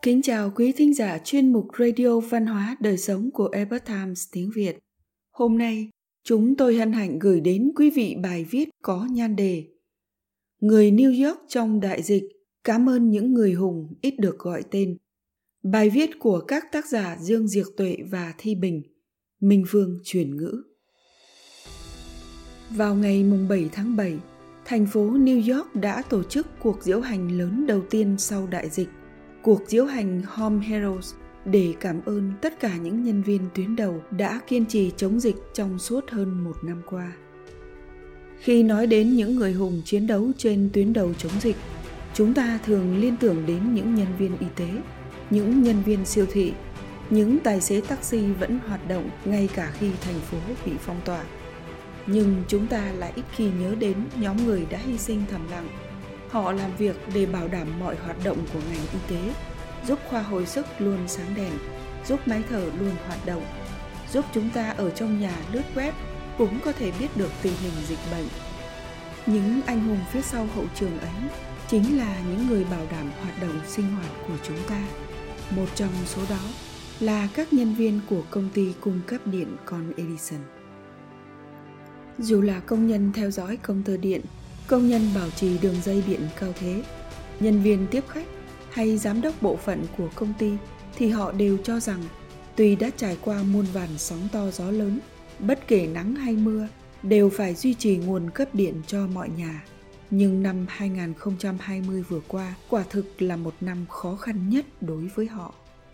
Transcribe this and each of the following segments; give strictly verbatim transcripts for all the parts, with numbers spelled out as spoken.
Kính chào quý thính giả chuyên mục Radio Văn hóa Đời Sống của Epoch Times tiếng Việt. Hôm nay, chúng tôi hân hạnh gửi đến quý vị bài viết có nhan đề Người New York trong đại dịch, cảm ơn những người hùng ít được gọi tên. Bài viết của các tác giả Dương Diệc Tuệ và Thi Bình, Minh Phương chuyển ngữ. Vào ngày bảy tháng bảy, thành phố New York đã tổ chức cuộc diễu hành lớn đầu tiên sau đại dịch, cuộc diễu hành Home Heroes, để cảm ơn tất cả những nhân viên tuyến đầu đã kiên trì chống dịch trong suốt hơn một năm qua. Khi nói đến những người hùng chiến đấu trên tuyến đầu chống dịch, chúng ta thường liên tưởng đến những nhân viên y tế, những nhân viên siêu thị, những tài xế taxi vẫn hoạt động ngay cả khi thành phố bị phong tỏa. Nhưng chúng ta lại ít khi nhớ đến nhóm người đã hy sinh thầm lặng. Họ làm việc để bảo đảm mọi hoạt động của ngành y tế, giúp khoa hồi sức luôn sáng đèn, giúp máy thở luôn hoạt động, giúp chúng ta ở trong nhà lướt web cũng có thể biết được tình hình dịch bệnh. Những anh hùng phía sau hậu trường ấy chính là những người bảo đảm hoạt động sinh hoạt của chúng ta. Một trong số đó là các nhân viên của công ty cung cấp điện Con Edison. Dù là công nhân theo dõi công tơ điện, công nhân bảo trì đường dây điện cao thế, nhân viên tiếp khách hay giám đốc bộ phận của công ty, thì họ đều cho rằng tuy đã trải qua muôn vàn sóng to gió lớn, bất kể nắng hay mưa, đều phải duy trì nguồn cấp điện cho mọi nhà. Nhưng năm hai không hai không vừa qua quả thực là một năm khó khăn nhất đối với họ.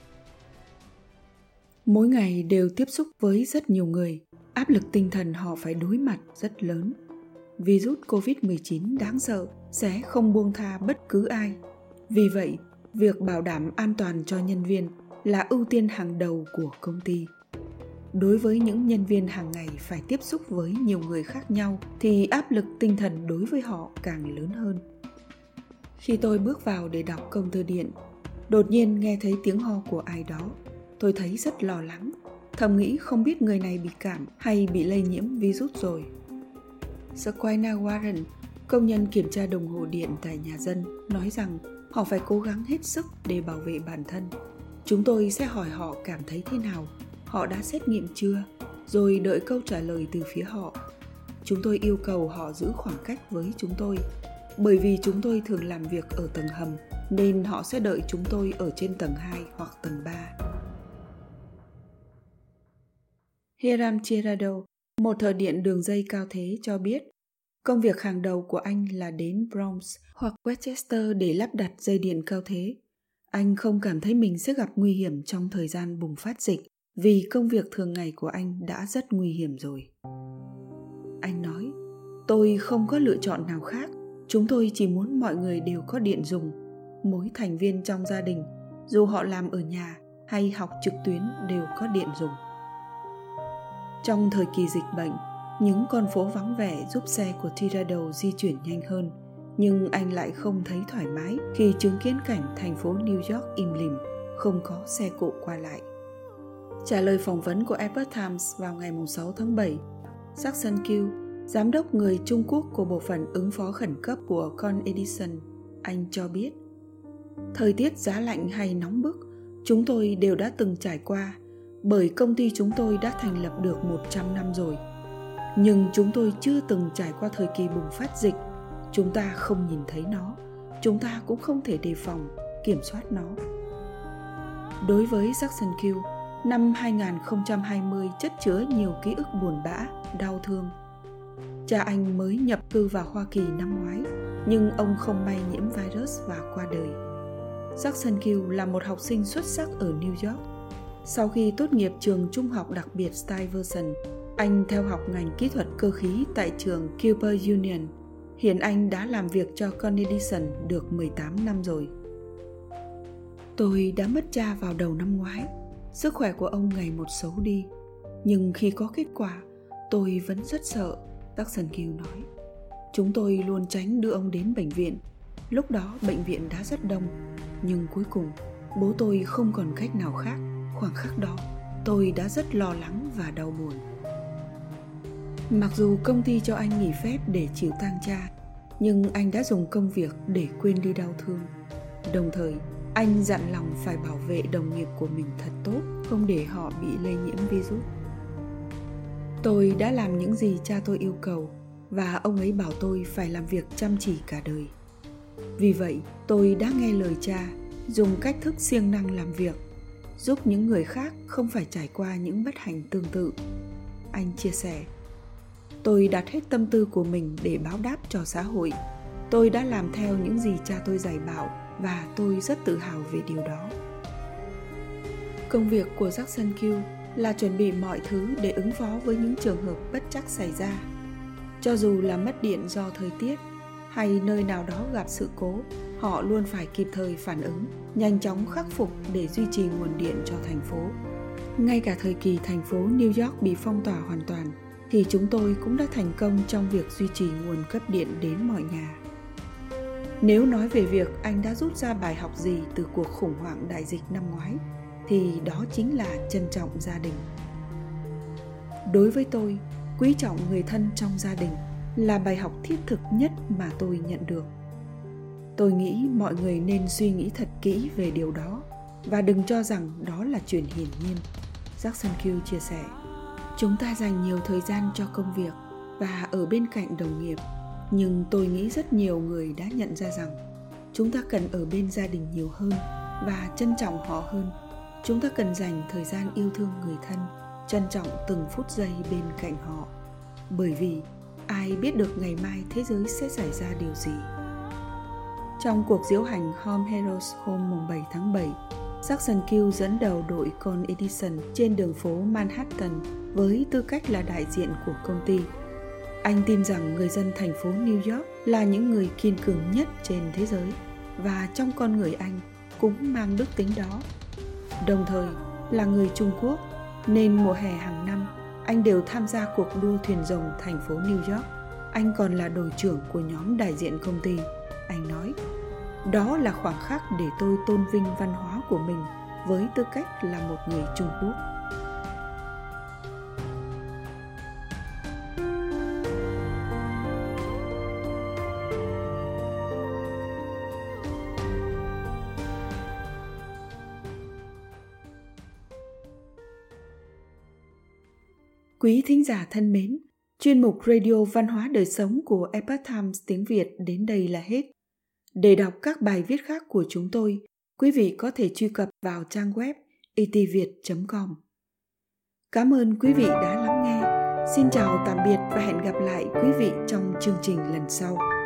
Mỗi ngày đều tiếp xúc với rất nhiều người, áp lực tinh thần họ phải đối mặt rất lớn. Virus covid mười chín đáng sợ sẽ không buông tha bất cứ ai. Vì vậy, việc bảo đảm an toàn cho nhân viên là ưu tiên hàng đầu của công ty. Đối với những nhân viên hàng ngày phải tiếp xúc với nhiều người khác nhau thì áp lực tinh thần đối với họ càng lớn hơn. Khi tôi bước vào để đọc công tơ điện, đột nhiên nghe thấy tiếng ho của ai đó. Tôi thấy rất lo lắng, thầm nghĩ không biết người này bị cảm hay bị lây nhiễm virus rồi. Squina Warren, công nhân kiểm tra đồng hồ điện tại nhà dân, nói rằng họ phải cố gắng hết sức để bảo vệ bản thân. Chúng tôi sẽ hỏi họ cảm thấy thế nào, họ đã xét nghiệm chưa, rồi đợi câu trả lời từ phía họ. Chúng tôi yêu cầu họ giữ khoảng cách với chúng tôi, bởi vì chúng tôi thường làm việc ở tầng hầm, nên họ sẽ đợi chúng tôi ở trên tầng hai hoặc tầng ba. Hiram Tirado, một thợ điện đường dây cao thế, cho biết công việc hàng đầu của anh là đến Bronx hoặc Westchester để lắp đặt dây điện cao thế. Anh không cảm thấy mình sẽ gặp nguy hiểm trong thời gian bùng phát dịch vì công việc thường ngày của anh đã rất nguy hiểm rồi. Anh nói, tôi không có lựa chọn nào khác. Chúng tôi chỉ muốn mọi người đều có điện dùng. Mỗi thành viên trong gia đình, dù họ làm ở nhà hay học trực tuyến, đều có điện dùng. Trong thời kỳ dịch bệnh, những con phố vắng vẻ giúp xe của Tirado di chuyển nhanh hơn, nhưng anh lại không thấy thoải mái khi chứng kiến cảnh thành phố New York im lìm, không có xe cộ qua lại. Trả lời phỏng vấn của Epoch Times vào ngày sáu tháng bảy, Jackson Q, giám đốc người Trung Quốc của bộ phận ứng phó khẩn cấp của Con Edison, anh cho biết, thời tiết giá lạnh hay nóng bức, chúng tôi đều đã từng trải qua, bởi công ty chúng tôi đã thành lập được một trăm năm rồi. Nhưng chúng tôi chưa từng trải qua thời kỳ bùng phát dịch. Chúng ta không nhìn thấy nó, chúng ta cũng không thể đề phòng, kiểm soát nó. Đối với Jackson Q, năm hai không hai không chất chứa nhiều ký ức buồn bã, đau thương. Cha anh mới nhập cư vào Hoa Kỳ năm ngoái, nhưng ông không may nhiễm virus và qua đời. Jackson Q là một học sinh xuất sắc ở New York. Sau khi tốt nghiệp trường trung học đặc biệt Stuyvesant, anh theo học ngành kỹ thuật cơ khí tại trường Cooper Union. Hiện anh đã làm việc cho Con Edison được mười tám năm rồi. Tôi đã mất cha vào đầu năm ngoái. Sức khỏe của ông ngày một xấu đi. Nhưng khi có kết quả, tôi vẫn rất sợ, Jackson Q nói. Chúng tôi luôn tránh đưa ông đến bệnh viện. Lúc đó bệnh viện đã rất đông. Nhưng cuối cùng, bố tôi không còn cách nào khác. Khoảng khắc đó, tôi đã rất lo lắng và đau buồn. Mặc dù công ty cho anh nghỉ phép để chịu tang cha, nhưng anh đã dùng công việc để quên đi đau thương. Đồng thời, Anh dặn lòng phải bảo vệ đồng nghiệp của mình thật tốt, không để họ bị lây nhiễm virus. Tôi đã làm những gì cha tôi yêu cầu và ông ấy bảo tôi phải làm việc chăm chỉ cả đời. Vì vậy, tôi đã nghe lời cha, dùng cách thức siêng năng làm việc, giúp những người khác không phải trải qua những bất hạnh tương tự. Anh chia sẻ, tôi đặt hết tâm tư của mình để báo đáp cho xã hội. Tôi đã làm theo những gì cha tôi dạy bảo và tôi rất tự hào về điều đó. Công việc của Jackson Q là chuẩn bị mọi thứ để ứng phó với những trường hợp bất trắc xảy ra. Cho dù là mất điện do thời tiết hay nơi nào đó gặp sự cố, họ luôn phải kịp thời phản ứng, nhanh chóng khắc phục để duy trì nguồn điện cho thành phố. Ngay cả thời kỳ thành phố New York bị phong tỏa hoàn toàn, thì chúng tôi cũng đã thành công trong việc duy trì nguồn cấp điện đến mọi nhà. Nếu nói về việc anh đã rút ra bài học gì từ cuộc khủng hoảng đại dịch năm ngoái, thì đó chính là trân trọng gia đình. Đối với tôi, quý trọng người thân trong gia đình là bài học thiết thực nhất mà tôi nhận được. Tôi nghĩ mọi người nên suy nghĩ thật kỹ về điều đó và đừng cho rằng đó là chuyện hiển nhiên. Jackson Q chia sẻ, chúng ta dành nhiều thời gian cho công việc và ở bên cạnh đồng nghiệp, nhưng tôi nghĩ rất nhiều người đã nhận ra rằng chúng ta cần ở bên gia đình nhiều hơn và trân trọng họ hơn. Chúng ta cần dành thời gian yêu thương người thân, trân trọng từng phút giây bên cạnh họ. Bởi vì ai biết được ngày mai thế giới sẽ xảy ra điều gì. Trong cuộc diễu hành Home Heroes hôm bảy tháng bảy, Jackson Q dẫn đầu đội Con Edison trên đường phố Manhattan với tư cách là đại diện của công ty. Anh tin rằng người dân thành phố New York là những người kiên cường nhất trên thế giới và trong con người anh cũng mang đức tính đó. Đồng thời là người Trung Quốc nên mùa hè hàng năm anh đều tham gia cuộc đua thuyền rồng thành phố New York. Anh còn là đội trưởng của nhóm đại diện công ty. Anh nói, đó là khoảnh khắc để tôi tôn vinh văn hóa của mình với tư cách là một người Trung Quốc. Quý thính giả thân mến, chuyên mục Radio Văn hóa Đời Sống của Epoch Times tiếng Việt đến đây là hết. Để đọc các bài viết khác của chúng tôi, quý vị có thể truy cập vào trang web e t viet chấm com. Cảm ơn quý vị đã lắng nghe. Xin chào tạm biệt và hẹn gặp lại quý vị trong chương trình lần sau.